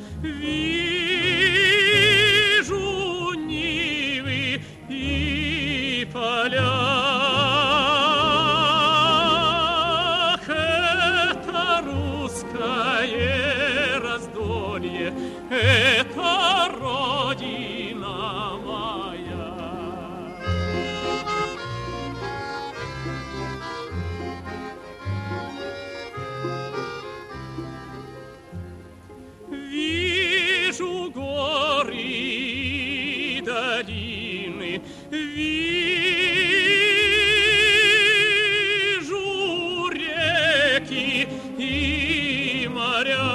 Вижу нивы и поля. Это русское раздолье, это родина моя. Вижу горы и долины, вижу реки и моря.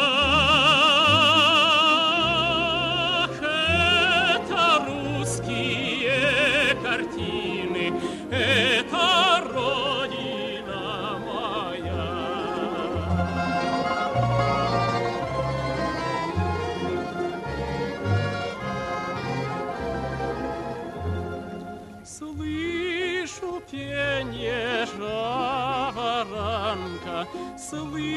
Это русские картины, это родина моя. Слышу пение жаворонка, слышу